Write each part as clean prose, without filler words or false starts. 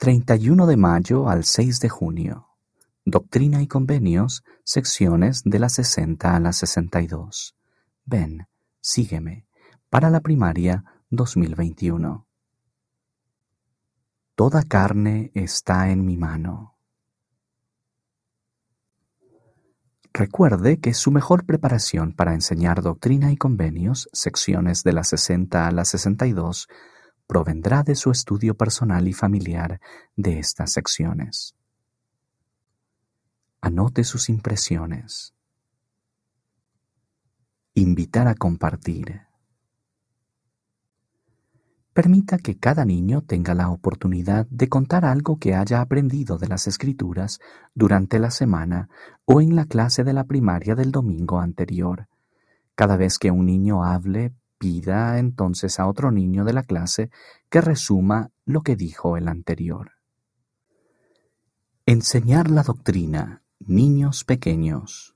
31 de mayo al 6 de junio. Doctrina y Convenios, secciones de la 60 a la 62. Ven, sígueme. Para la primaria 2021. Toda carne está en mi mano. Recuerde que su mejor preparación para enseñar Doctrina y Convenios, secciones de la 60 a la 62, provendrá de su estudio personal y familiar de estas secciones. Anote sus impresiones. Invitar a compartir. Permita que cada niño tenga la oportunidad de contar algo que haya aprendido de las Escrituras durante la semana o en la clase de la primaria del domingo anterior. Cada vez que un niño hable, pida entonces a otro niño de la clase que resuma lo que dijo el anterior. Enseñar la doctrina. Niños pequeños.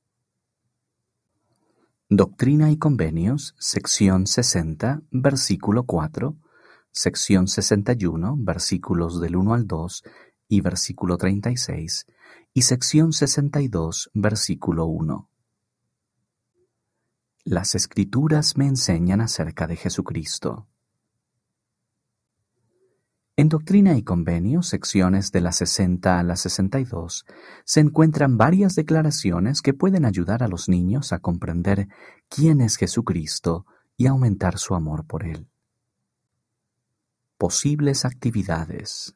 Doctrina y Convenios, sección 60, versículo 4, sección 61, versículos del 1 al 2 y versículo 36, y sección 62, versículo 1. Las Escrituras me enseñan acerca de Jesucristo. En Doctrina y Convenios, secciones de la 60 a la 62, se encuentran varias declaraciones que pueden ayudar a los niños a comprender quién es Jesucristo y aumentar su amor por Él. Posibles actividades.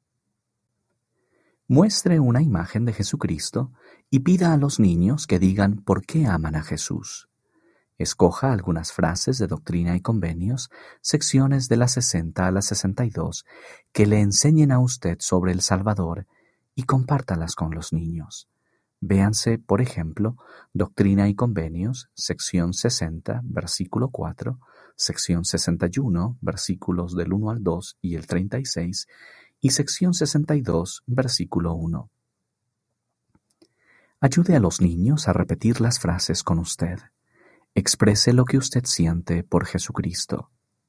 Muestre una imagen de Jesucristo y pida a los niños que digan por qué aman a Jesús. Escoja algunas frases de Doctrina y Convenios, secciones de la 60 a la 62, que le enseñen a usted sobre el Salvador y compártalas con los niños. Véanse, por ejemplo, Doctrina y Convenios, sección 60, versículo 4, sección 61, versículos del 1 al 2 y el 36, y sección 62, versículo 1. Ayude a los niños a repetir las frases con usted. Exprese lo que usted siente por Jesucristo.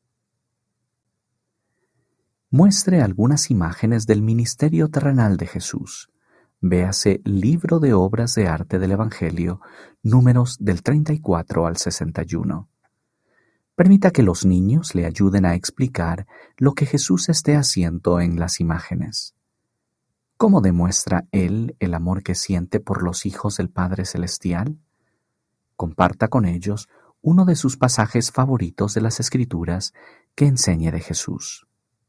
Muestre algunas imágenes del ministerio terrenal de Jesús. Véase Libro de Obras de Arte del Evangelio, números del 34 al 61. Permita que los niños le ayuden a explicar lo que Jesús esté haciendo en las imágenes. ¿Cómo demuestra Él el amor que siente por los hijos del Padre Celestial? Comparta con ellos uno de sus pasajes favoritos de las Escrituras que enseñe de Jesús.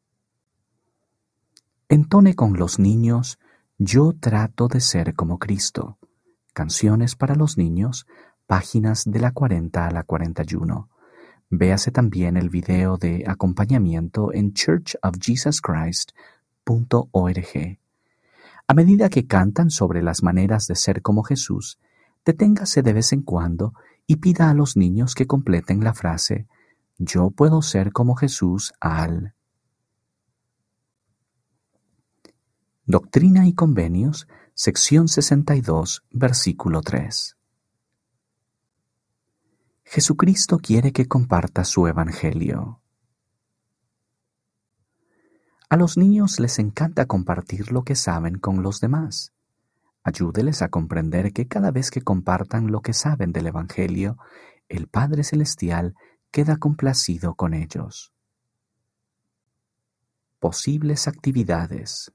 Entone con los niños Yo trato de ser como Cristo. Canciones para los niños, páginas de la 40 a la 41. Véase también el video de acompañamiento en churchofjesuschrist.org. A medida que cantan sobre las maneras de ser como Jesús, deténgase de vez en cuando y pida a los niños que completen la frase Yo puedo ser como Jesús al. Doctrina y Convenios, sección 62, versículo 3. Jesucristo quiere que comparta su evangelio. A los niños les encanta compartir lo que saben con los demás. Ayúdeles a comprender que cada vez que compartan lo que saben del Evangelio, el Padre Celestial queda complacido con ellos. Posibles actividades.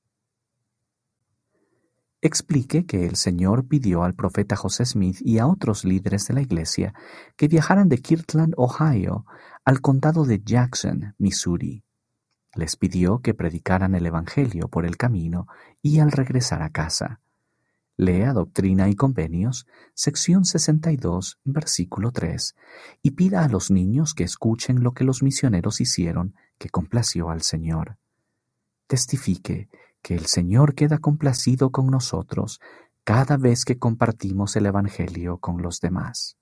Explique que el Señor pidió al profeta José Smith y a otros líderes de la iglesia que viajaran de Kirtland, Ohio, al condado de Jackson, Missouri. Les pidió que predicaran el Evangelio por el camino y al regresar a casa. Lea Doctrina y Convenios, sección 62, versículo 3, y pida a los niños que escuchen lo que los misioneros hicieron que complació al Señor. Testifique que el Señor queda complacido con nosotros cada vez que compartimos el Evangelio con los demás.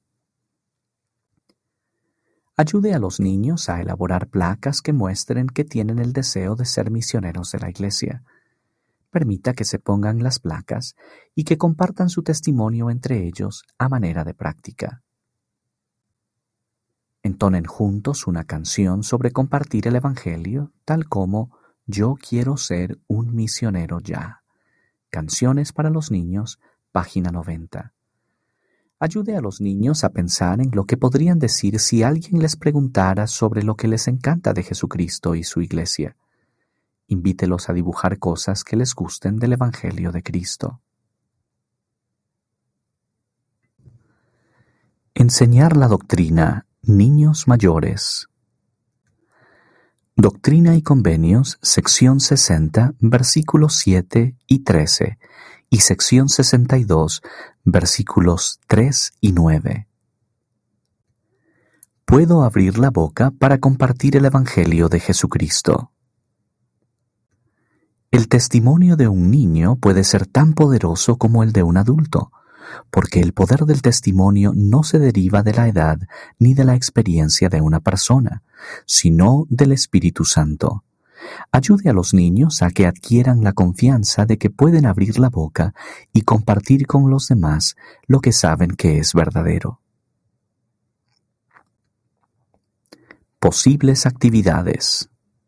Ayude a los niños a elaborar placas que muestren que tienen el deseo de ser misioneros de la iglesia. Permita que se pongan las placas y que compartan su testimonio entre ellos a manera de práctica. Entonen juntos una canción sobre compartir el Evangelio, tal como Yo quiero ser un misionero ya. Canciones para los niños, página 90. Ayude a los niños a pensar en lo que podrían decir si alguien les preguntara sobre lo que les encanta de Jesucristo y su iglesia. Invítelos a dibujar cosas que les gusten del Evangelio de Cristo. Enseñar la doctrina, niños mayores. Doctrina y Convenios, sección 60, versículos 7 y 13, y sección 62, versículos 3 y 9. Puedo abrir la boca para compartir el Evangelio de Jesucristo. El testimonio de un niño puede ser tan poderoso como el de un adulto, porque el poder del testimonio no se deriva de la edad ni de la experiencia de una persona, sino del Espíritu Santo. Ayude a los niños a que adquieran la confianza de que pueden abrir la boca y compartir con los demás lo que saben que es verdadero. Posibles actividades.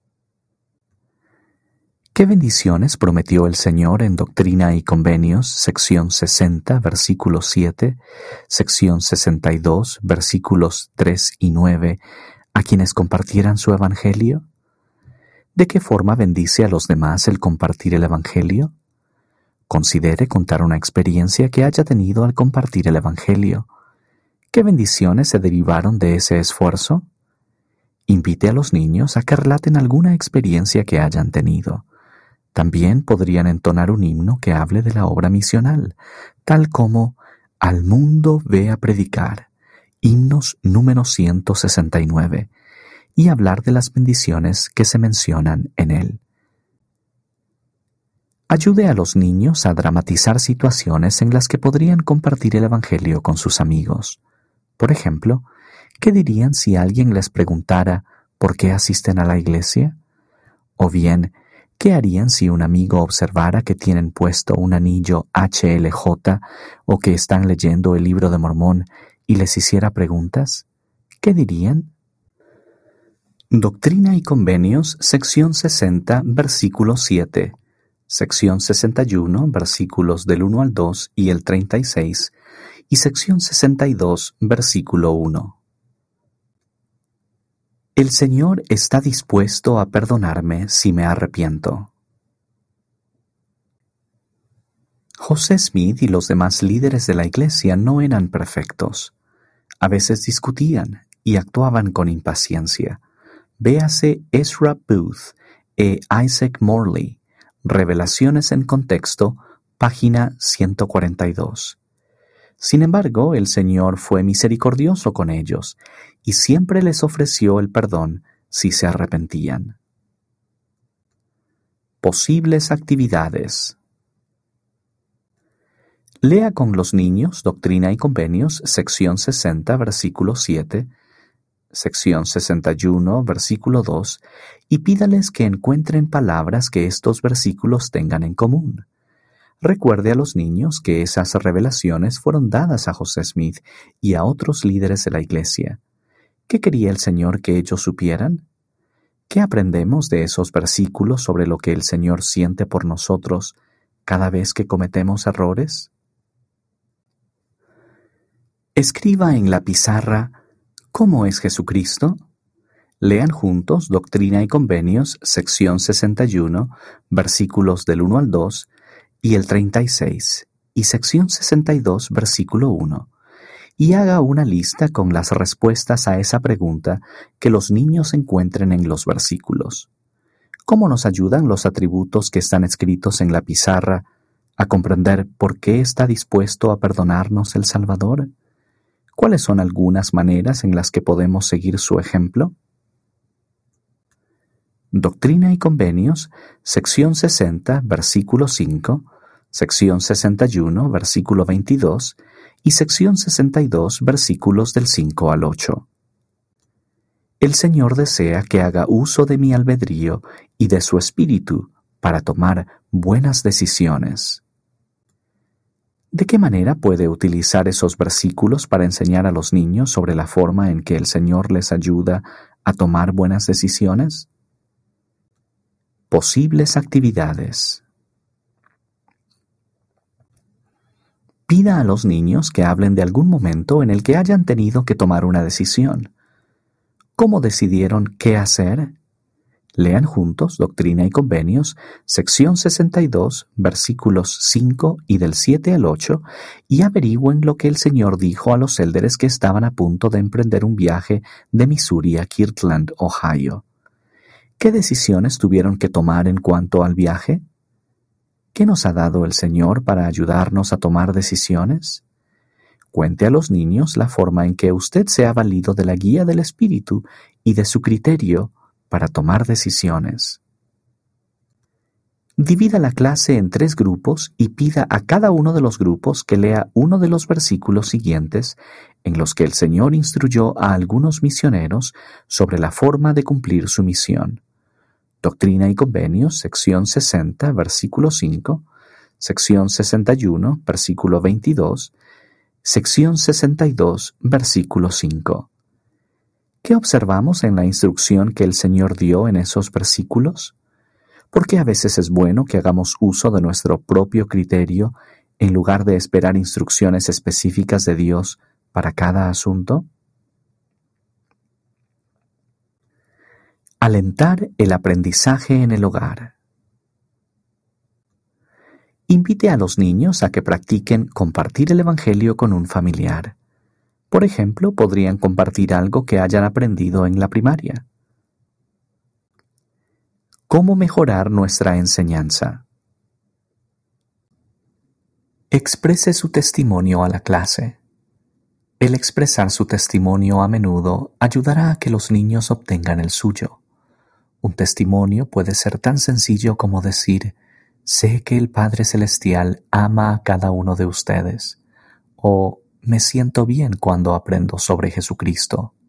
¿Qué bendiciones prometió el Señor en Doctrina y Convenios, sección 60, versículo 7, sección 62, versículos 3 y 9, a quienes compartieran su Evangelio? ¿De qué forma bendice a los demás el compartir el Evangelio? Considere contar una experiencia que haya tenido al compartir el Evangelio. ¿Qué bendiciones se derivaron de ese esfuerzo? Invite a los niños a que relaten alguna experiencia que hayan tenido. También podrían entonar un himno que hable de la obra misional, tal como Al mundo ve a predicar, himnos número 169, y hablar de las bendiciones que se mencionan en él. Ayude a los niños a dramatizar situaciones en las que podrían compartir el Evangelio con sus amigos. Por ejemplo, ¿qué dirían si alguien les preguntara ¿por qué asisten a la iglesia? O bien, ¿qué harían si un amigo observara que tienen puesto un anillo HLJ o que están leyendo el Libro de Mormón y les hiciera preguntas? ¿Qué dirían? Doctrina y Convenios, sección 60, versículo 7, sección 61, versículos del 1 al 2 y el 36, y sección 62, versículo 1. El Señor está dispuesto a perdonarme si me arrepiento. José Smith y los demás líderes de la iglesia no eran perfectos. A veces discutían y actuaban con impaciencia. Véase Ezra Booth e Isaac Morley, Revelaciones en Contexto, página 142. Sin embargo, el Señor fue misericordioso con ellos y siempre les ofreció el perdón si se arrepentían. Posibles actividades. Lea con los niños Doctrina y Convenios, sección 60, versículo 7, sección 61, versículo 2, y pídales que encuentren palabras que estos versículos tengan en común. Recuerde a los niños que esas revelaciones fueron dadas a José Smith y a otros líderes de la iglesia. ¿Qué quería el Señor que ellos supieran? ¿Qué aprendemos de esos versículos sobre lo que el Señor siente por nosotros cada vez que cometemos errores? Escriba en la pizarra ¿cómo es Jesucristo? Lean juntos Doctrina y Convenios, sección 61, versículos del 1 al 2, y el 36, y sección 62, versículo 1, y haga una lista con las respuestas a esa pregunta que los niños encuentren en los versículos. ¿Cómo nos ayudan los atributos que están escritos en la pizarra a comprender por qué está dispuesto a perdonarnos el Salvador? ¿Cuáles son algunas maneras en las que podemos seguir su ejemplo? Doctrina y Convenios, sección 60, versículo 5, sección 61, versículo 22 y sección 62, versículos del 5 al 8. El Señor desea que haga uso de mi albedrío y de su espíritu para tomar buenas decisiones. ¿De qué manera puede utilizar esos versículos para enseñar a los niños sobre la forma en que el Señor les ayuda a tomar buenas decisiones? Posibles actividades. Pida a los niños que hablen de algún momento en el que hayan tenido que tomar una decisión. ¿Cómo decidieron qué hacer? Lean juntos Doctrina y Convenios, sección 62, versículos 5 y del 7 al 8, y averigüen lo que el Señor dijo a los élderes que estaban a punto de emprender un viaje de Missouri a Kirtland, Ohio. ¿Qué decisiones tuvieron que tomar en cuanto al viaje? ¿Qué nos ha dado el Señor para ayudarnos a tomar decisiones? Cuente a los niños la forma en que usted se ha valido de la guía del Espíritu y de su criterio para tomar decisiones. Divida la clase en 3 grupos y pida a cada uno de los grupos que lea uno de los versículos siguientes en los que el Señor instruyó a algunos misioneros sobre la forma de cumplir su misión. Doctrina y Convenios, sección 60, versículo 5, sección 61, versículo 22, sección 62, versículo 5. ¿Qué observamos en la instrucción que el Señor dio en esos versículos? Porque a veces es bueno que hagamos uso de nuestro propio criterio en lugar de esperar instrucciones específicas de Dios para cada asunto. Alentar el aprendizaje en el hogar. Invite a los niños a que practiquen compartir el Evangelio con un familiar. Por ejemplo, podrían compartir algo que hayan aprendido en la primaria. ¿Cómo mejorar nuestra enseñanza? Exprese su testimonio a la clase. El expresar su testimonio a menudo ayudará a que los niños obtengan el suyo. Un testimonio puede ser tan sencillo como decir: sé que el Padre Celestial ama a cada uno de ustedes, o me siento bien cuando aprendo sobre Jesucristo.